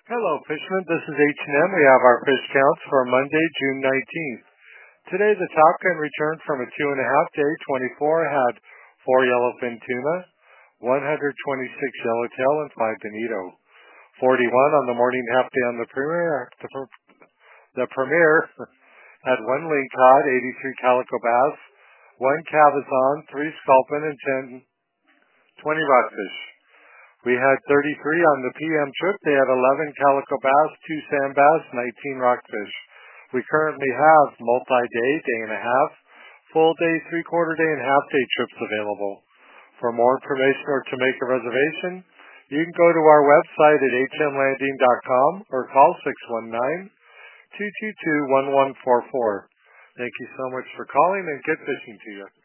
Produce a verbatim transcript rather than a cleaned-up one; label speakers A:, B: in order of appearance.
A: Hello, fishermen. This is H and M. We have our fish counts for Monday, June nineteenth. Today, the top gun returned from a two and a half day twenty-four had four yellowfin tuna, one hundred twenty-six yellowtail, and five bonito. forty-one on the morning half day on the premier. The, per- the premier had one lingcod, eighty-three calico bass, one cabezon, three sculpin, and ten, twenty rockfish. We had thirty-three on the P M trip. They had eleven calico bass, two sand bass, nineteen rockfish. We currently have multi-day, day and a half, full day, three-quarter day, and half-day trips available. For more information or to make a reservation, you can go to our website at h m landing dot com or call six one nine, two two two, one one four four. Thank you so much for calling, and good fishing to you.